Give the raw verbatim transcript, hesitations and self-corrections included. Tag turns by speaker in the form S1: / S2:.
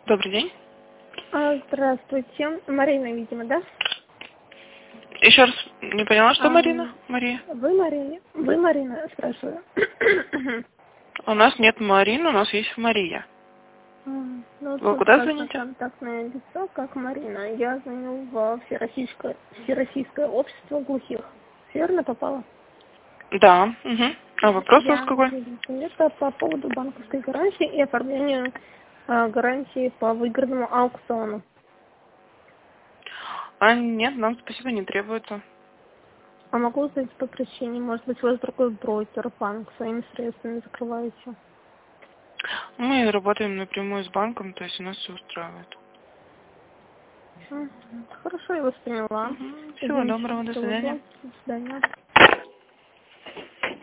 S1: Добрый день.
S2: А, Здравствуйте. Марина, видимо, да?
S1: Еще раз не поняла, что
S2: А,
S1: Марина? Мария.
S2: Вы Марина? Вы Марина, спрашиваю.
S1: У нас нет Марины, у нас есть Мария.
S2: А, Ну,
S1: Вы
S2: тут
S1: куда
S2: сказано
S1: звоните?
S2: контактное лицо, как Марина. Я звоню во Всероссийское, Всероссийское общество глухих. Верно попала?
S1: Да. Угу. А вопрос у вас
S2: Я
S1: какой?
S2: это по поводу банковской гарантии и оформления а, гарантии по выгодному аукциону.
S1: А нет, нам спасибо не требуется.
S2: А могу узнать по причине? Может быть, у вас другой брокер, банк своими средствами закрываете?
S1: Мы работаем напрямую с банком, то есть у нас все устраивает.
S2: Мгм. Хорошо, я вас поняла.
S1: Угу. Всего
S2: Извините,
S1: доброго, до
S2: что вызвала.
S1: свидания.
S2: До свидания.